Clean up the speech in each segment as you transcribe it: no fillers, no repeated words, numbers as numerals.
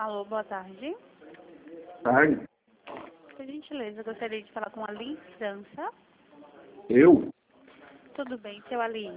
Alô, boa tarde. Tarde. Por gentileza, eu gostaria de falar com a Ali França. Eu? Tudo bem, seu Ali?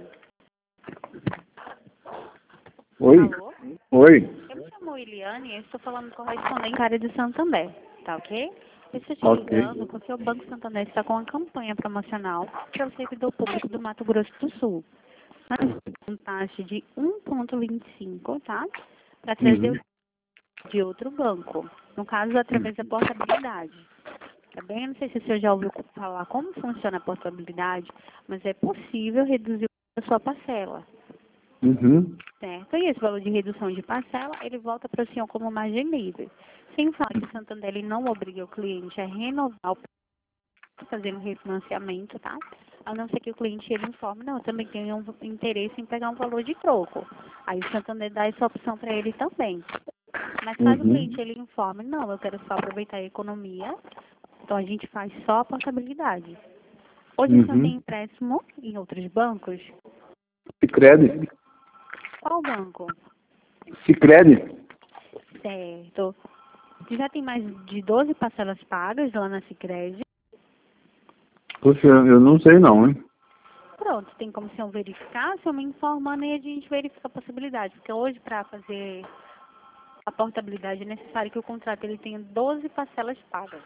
Oi? Alô? Oi? Eu me chamo Eliane e estou falando com a correspondente área de Santander, tá ok? Eu estou te Ok. ligando porque o Banco Santander está com uma campanha promocional para o servidor público do Mato Grosso do Sul. Nós temos uma taxa de 1,25, tá? Para trazer de outro banco. No caso, através da portabilidade. Tá bem? Eu não sei se o senhor já ouviu falar como funciona a portabilidade, mas é possível reduzir a sua parcela. Uhum. Certo? E esse valor de redução de parcela, ele volta para o senhor como margem livre. Sem falar que o Santander ele não obriga o cliente a renovar o fazendo refinanciamento, tá? A não ser que o cliente ele informe, não, eu também tenho um interesse em pegar um valor de troco. Aí o Santander dá essa opção para ele também. Mas caso o cliente ele informe, não, eu quero só aproveitar a economia, então a gente faz só a portabilidade. Hoje o senhor tem empréstimo em outros bancos? Sicredi. Qual banco? Sicredi. Certo. Já tem mais de 12 parcelas pagas lá na Sicredi? Poxa, eu não sei não, hein? Pronto, tem como o senhor verificar, se eu me informando aí a gente verifica a possibilidade. Porque hoje para fazer a portabilidade é necessário que o contrato ele tenha 12 parcelas pagas.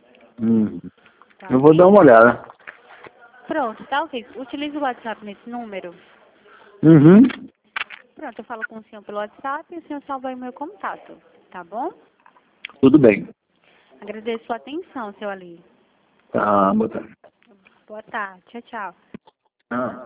Tá Eu vou ok? dar uma olhada. Pronto, tá ok. Utilize o WhatsApp nesse número. Uhum. Pronto, eu falo com o senhor pelo WhatsApp e o senhor salva aí o meu contato, tá bom? Tudo bem. Agradeço a sua atenção, seu Ali. Tá, boa tarde. Boa tarde, tchau, tchau. Ah.